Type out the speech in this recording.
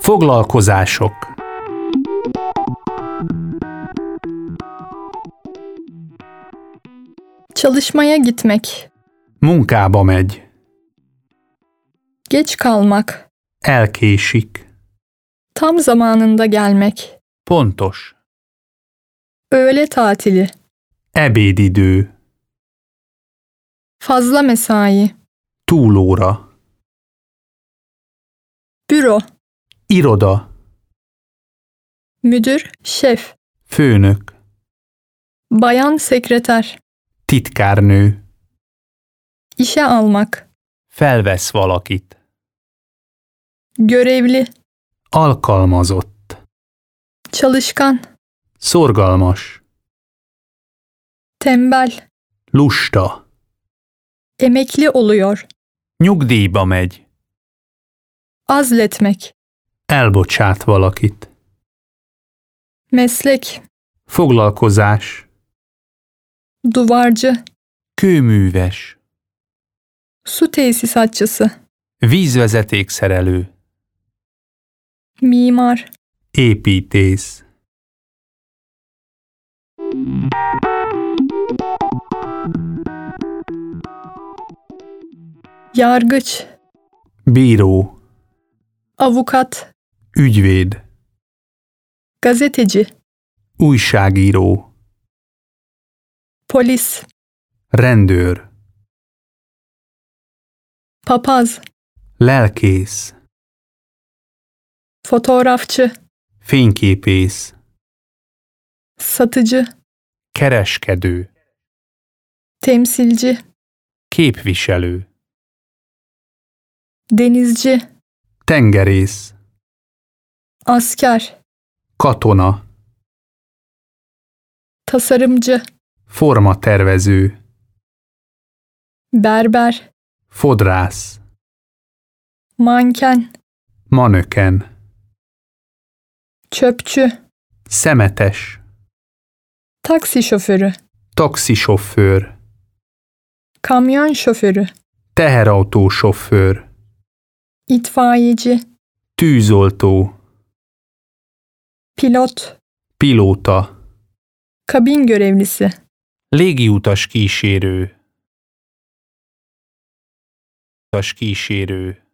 Foglalkozások. Çalışmaya gitmek, Munkába megy. geç kalmak, Elkésik. tam zamanında gelmek, Pontos. öğle tatili, Ebédidő. fazla mesai, Túlóra. büro, Iroda. müdür, şef, Főnök. bayan sekreter, Titkárnő. işe almak, Felvesz valakit. görevli, Alkalmazott. çalışkan, Szorgalmas. tembel, Lusta. emekli oluyor, Nyugdíjba megy. azletmek, Elbocsát valakit. meslek, Foglalkozás. duvarcı, Kőműves. su tesisatçısı, Vízvezetékszerelő. mimar, Építész. yargıç, Bíró. avukat, Ügyvéd. gazeteci, Újságíró. polis, Rendőr. papaz, Lelkész. fotoğrafçı, Fényképész. satıcı, Kereskedő. temsilci, Képviselő. denizci, Tengerész. asker, Katona. tasarımcı, Formatervező. berber, Fodrász. manken, Manöken. çöpçü, Szemetes. taksi şoförü, Taxisofőr. kamyon şoförü, Teherautósofőr. itfaiyeci, Tűzoltó. pilot, Pilóta. kabin görevlisi, Légiutas kísérő. Utas kísérő.